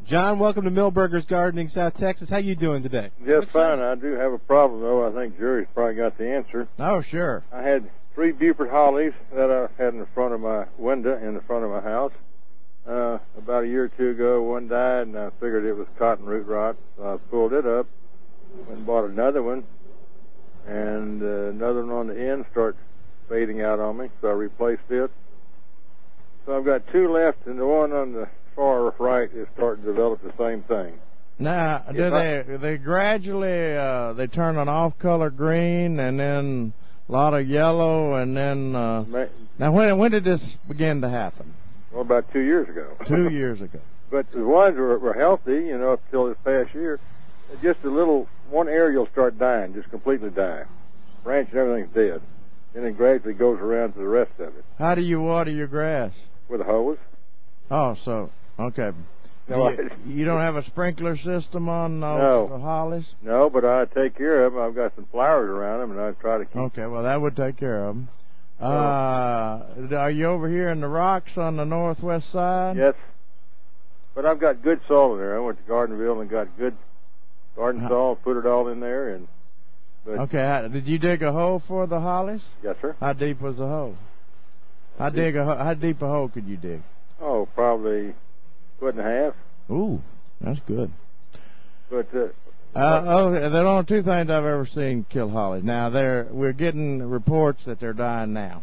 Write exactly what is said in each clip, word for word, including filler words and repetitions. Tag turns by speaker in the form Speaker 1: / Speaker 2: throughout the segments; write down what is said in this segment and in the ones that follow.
Speaker 1: John, welcome to Millburgers Gardening, South Texas. How you doing today?
Speaker 2: Just fine. I do have a problem, though. I think Jerry's probably got the answer.
Speaker 3: Oh, sure.
Speaker 2: I had three Buford hollies that I had in the front of my window in the front of my house. Uh, about a year or two ago, one died, and I figured it was cotton root rot. So I pulled it up and bought another one, and uh, another one on the end started fading out on me, so I replaced it. So I've got two left, and the one on the far right is starting to develop the same thing.
Speaker 3: Now, do
Speaker 2: If
Speaker 3: they
Speaker 2: I,
Speaker 3: they gradually uh, they turn an off-color green and then a lot of yellow and then uh,
Speaker 2: may,
Speaker 3: now when when did this begin to happen?
Speaker 2: well, about two years ago.
Speaker 3: Two years ago.
Speaker 2: But the ones were, were healthy, you know, up until this past year. Just a little, one area will start dying, just completely dying. Branch and everything's dead. And it gradually goes around to the rest of it.
Speaker 3: How do you water your grass?
Speaker 2: With a hose.
Speaker 3: Oh, so okay.
Speaker 2: No,
Speaker 3: you,
Speaker 2: I,
Speaker 3: you don't have a sprinkler system on those
Speaker 2: No.
Speaker 3: hollies?
Speaker 2: No, but I take care of them. I've got some flowers around them, and I try to keep.
Speaker 3: Okay, well that would take care of them. Uh, are you over here in the rocks on the northwest side?
Speaker 2: Yes. But I've got good soil in there. I went to Gardenville and got good garden
Speaker 3: Uh-huh.
Speaker 2: soil, put it all in there, and. But,
Speaker 3: Okay, how, did you dig a hole for the hollies?
Speaker 2: Yes, sir.
Speaker 3: How deep was the hole? How dig a ho- how deep a hole could you dig?
Speaker 2: Oh, probably foot and a half.
Speaker 3: Ooh, that's good.
Speaker 2: But uh,
Speaker 3: Uh, oh, there are only two things I've ever seen kill hollies. Now, they're we're getting reports that they're dying now,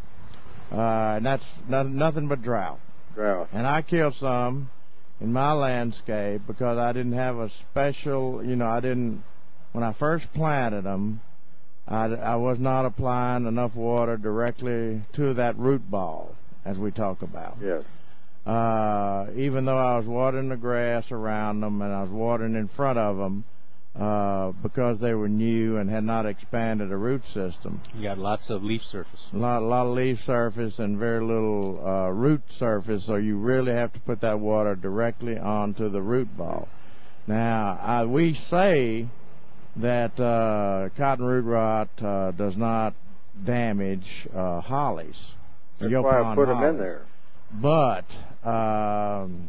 Speaker 3: uh, and that's not, nothing but drought.
Speaker 2: drought.
Speaker 3: And I killed some in my landscape because I didn't have a special, you know, I didn't. When I first planted them, I, I was not applying enough water directly to that root ball, as we talk about.
Speaker 2: Yes.
Speaker 3: Uh, even though I was watering the grass around them and I was watering in front of them, uh, because they were new and had not expanded a root system.
Speaker 1: You got lots of leaf surface.
Speaker 3: A lot, a lot of leaf surface and very little uh, root surface, so you really have to put that water directly onto the root ball. Now, I, we say that uh, cotton root rot uh, does not damage uh, hollies.
Speaker 2: That's why I put them in
Speaker 3: hollies.
Speaker 2: there.
Speaker 3: But um,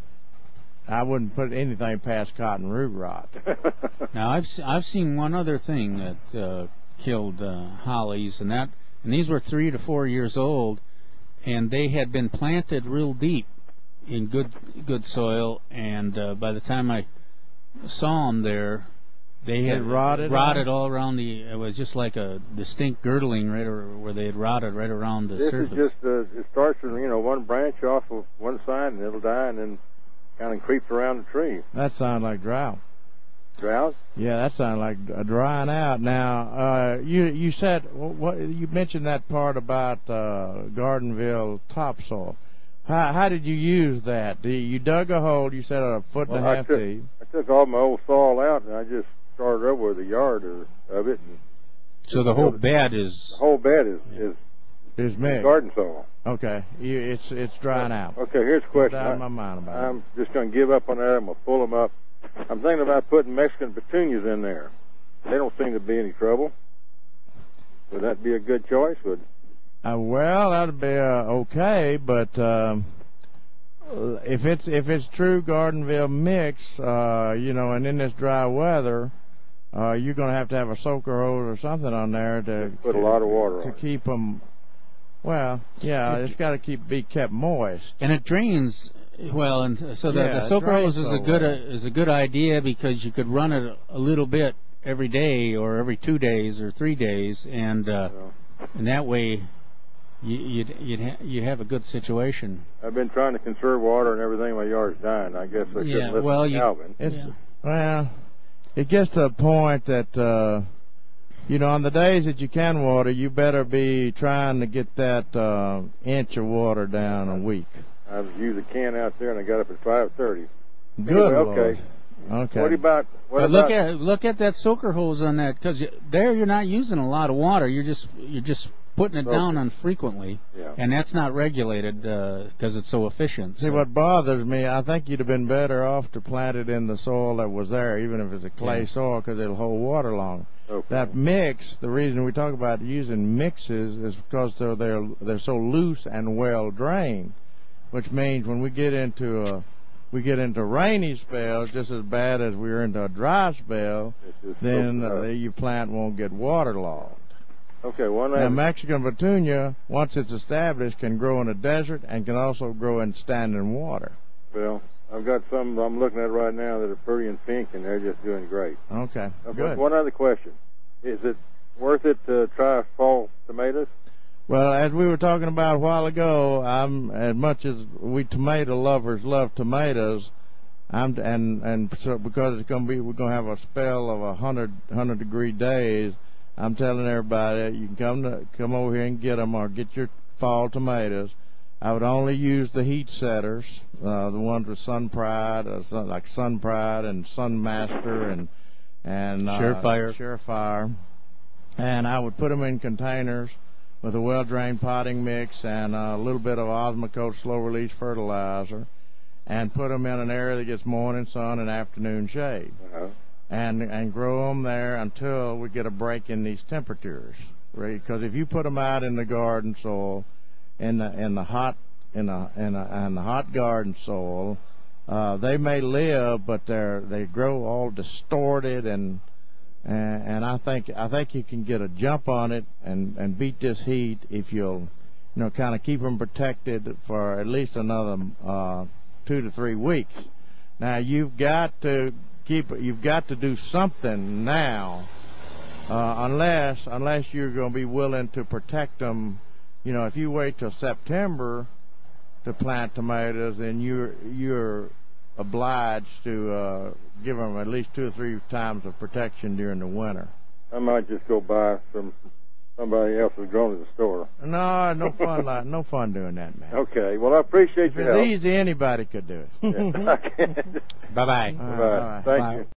Speaker 3: I wouldn't put anything past cotton root rot.
Speaker 4: Now I've se- I've seen one other thing that uh, killed uh, hollies, and that and these were three to four years old, and they had been planted real deep in good good soil, and uh, by the time I saw them there, they had
Speaker 3: It rotted
Speaker 4: rotted all around the. It was just like a distinct girdling right or, where they had rotted right around the
Speaker 2: This
Speaker 4: surface.
Speaker 2: is just, uh, it starts from, you know, one branch off of one side, and it'll die, and then kind of creeps around the tree.
Speaker 3: That sounds like drought.
Speaker 2: Drought?
Speaker 3: Yeah, that sounds like a drying out. Now, uh, you you said what you mentioned that part about uh, Gardenville topsoil. How how did you use that? You, you dug a hole. You said a foot and
Speaker 2: Well,
Speaker 3: a
Speaker 2: I
Speaker 3: half
Speaker 2: took,
Speaker 3: deep.
Speaker 2: I took all my old soil out, and I just started over with a yard of, of it. And
Speaker 4: so the whole bed
Speaker 2: the
Speaker 4: is.
Speaker 2: whole bed is, is
Speaker 3: Is mixed.
Speaker 2: garden soil.
Speaker 3: Okay, you, it's it's drying out.
Speaker 2: Okay, here's the question.
Speaker 3: Down
Speaker 2: I,
Speaker 3: my mind about
Speaker 2: I'm
Speaker 3: it.
Speaker 2: just going to give up on that. I'm going to pull them up. I'm thinking about putting Mexican petunias in there. They don't seem to be any trouble. Would that be a good choice? Would
Speaker 3: Uh, well, that'd be uh, okay, but um, if it's if it's true Gardenville mix, uh, you know, and in this dry weather, uh, you're going to have to have a soaker hose or something on there to
Speaker 2: put a lot of water
Speaker 3: to
Speaker 2: on it.
Speaker 3: keep them. Well, yeah, it's got to keep be kept moist.
Speaker 4: And it drains well, and so the,
Speaker 3: Yeah,
Speaker 4: the
Speaker 3: it
Speaker 4: soaker
Speaker 3: drains
Speaker 4: hose is
Speaker 3: so
Speaker 4: a good
Speaker 3: well.
Speaker 4: uh, is a good idea because you could run it a little bit every day or every two days or three days, and uh, and that way you, you'd you'd ha- you have a good situation.
Speaker 2: I've been trying to conserve water and everything. My yard's dying. I guess I shouldn't
Speaker 4: Yeah,
Speaker 2: listen
Speaker 4: well,
Speaker 2: to
Speaker 4: you-
Speaker 2: Calvin.
Speaker 3: It's
Speaker 4: Yeah.
Speaker 3: well, it gets to a point that uh, you know, on the days that you can water, you better be trying to get that uh, inch of water down a week.
Speaker 2: I used a can out there, and I got up at five thirty.
Speaker 3: Good
Speaker 2: Anyway,
Speaker 3: Lord.
Speaker 2: okay.
Speaker 3: Okay.
Speaker 2: What about what
Speaker 4: But
Speaker 2: about?
Speaker 4: look at look at that soaker hose on that because there you're not using a lot of water. You're just you're just putting it
Speaker 2: Okay.
Speaker 4: down unfrequently,
Speaker 2: Yeah.
Speaker 4: and that's not regulated because it's so efficient.
Speaker 3: See,
Speaker 4: so.
Speaker 3: what bothers me, I think you'd have been better off to plant it in the soil that was there, even if it's a clay
Speaker 4: Yeah.
Speaker 3: soil, because it'll hold water long.
Speaker 2: Okay.
Speaker 3: That mix, the reason we talk about using mixes is because they're they're they're so loose and well drained, which means when we get into a we get into rainy spells just as bad as we're into a dry spell, then uh, your plant won't get waterlogged.
Speaker 2: Okay, one
Speaker 3: Now,
Speaker 2: other.
Speaker 3: Mexican petunia, once it's established, can grow in a desert and can also grow in standing water.
Speaker 2: Well, I've got some I'm looking at right now that are pretty in pink, and they're just doing great.
Speaker 3: Okay,
Speaker 2: Okay,
Speaker 3: good.
Speaker 2: one other question. Is it worth it to try fall tomatoes?
Speaker 3: Well, as we were talking about a while ago, I'm as much as we tomato lovers love tomatoes. I'm and and so because it's going to be we're going to have a spell of a hundred hundred degree days. I'm telling everybody you can come to come over here and get them or get your fall tomatoes. I would only use the heat setters, uh, the ones with Sun Pride, uh, sun, like Sun Pride and Sun Master and and uh,
Speaker 4: Surefire.
Speaker 3: Surefire, and I would put them in containers with a well-drained potting mix and a little bit of Osmocote slow-release fertilizer, and put them in an area that gets morning sun and afternoon shade,
Speaker 2: Uh-huh.
Speaker 3: and and grow them there until we get a break in these temperatures. Right? Because if you put them out in the garden soil, in the in the hot in the in the, in the hot garden soil, uh, they may live, but they're they grow all distorted and. And, and I think I think you can get a jump on it and, and beat this heat if you'll, you know, kind of keep them protected for at least another uh, two to three weeks. Now you've got to keep you've got to do something now, uh, unless unless you're going to be willing to protect them. You know, if you wait till September to plant tomatoes, then you're you're obliged to uh, give them at least two or three times of protection during the winter.
Speaker 2: I might just go buy some somebody else has grown at the store.
Speaker 3: No, no fun like no fun doing that, man.
Speaker 2: Okay, well I appreciate
Speaker 3: If
Speaker 2: your
Speaker 3: it's
Speaker 2: help.
Speaker 3: easy, anybody could do it.
Speaker 2: Yeah.
Speaker 4: Bye bye.
Speaker 3: All right,
Speaker 2: Bye.
Speaker 3: all right.
Speaker 2: Thank
Speaker 1: Bye.
Speaker 2: you.